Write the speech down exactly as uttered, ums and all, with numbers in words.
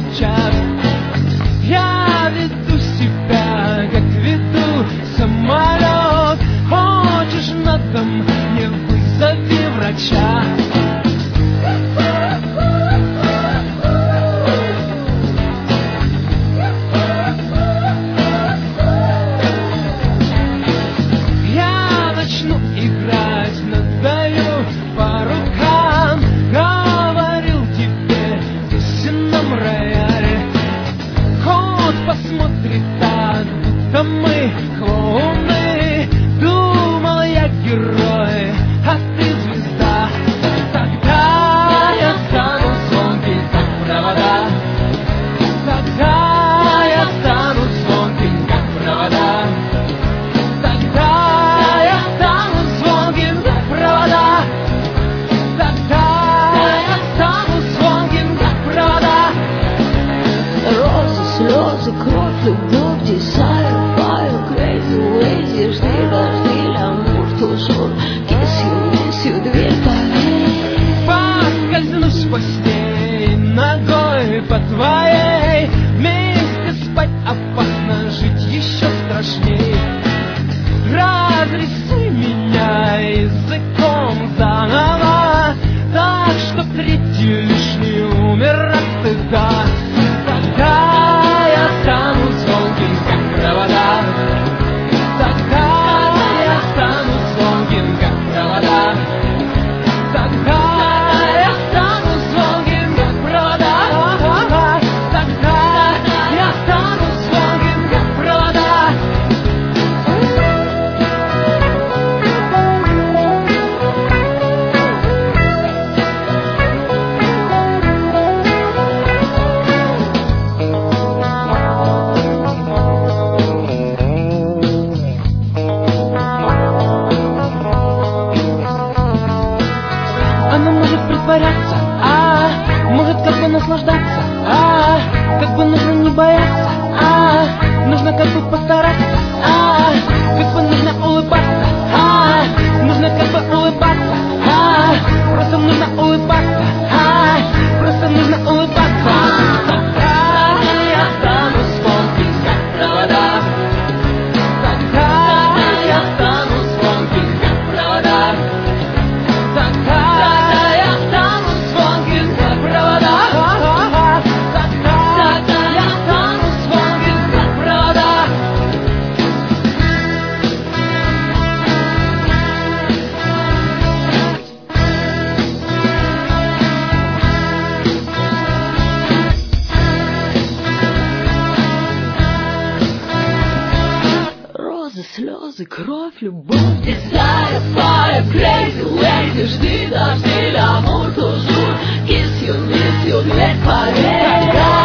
сейчас. Я веду себя, как веду самолет. Хочешь на дом, не вызови врача. Я начну играть, надаю по рукам. Говорил тебе в песенном рояле. Кот посмотрит так, будто мы клоуны. Думал, я герой, а ты звезда. Тогда я стану звонкий, как провода. Тогда я стану звонким, как провода. Тогда я стану звонким, как провода. Тогда я стану звонким, как провода. Розы, слезы, кровь, любовь, desire, fire, crazy, lazy, жди, дожди, l'amour, toujours, kiss you, miss you, дверь поверь. Поскользнусь в постели ногой по твоей. Вместе спать опасно, жить еще страшней. Разрисуй меня языком заново, так что третий лишний умер от стыда. Тогда я стану звонким, как провода. Тогда я стану звонким, как провода. Тогда я стану звонким, как провода. Тогда я стану звонким, как провода. Она может притворяться, а может как бы наслаждаться, а как бы нужно не бояться, а нужно как бы постараться, а как бы нужно улыбаться, а нужно как бы улыбаться, а просто нужно улыбаться, а просто нужно улыбаться. Тогда я стану звонким, как провода. Тогда я стану звонким, как провода. Тогда я стану звонким, как провода. Тогда я стану звонким, как провода. Розы, слезы, кровь, любовь, desire, fire, crazy, lazy, жди, дожди, l'amour, toujours, kiss you, miss you, дверь поверь.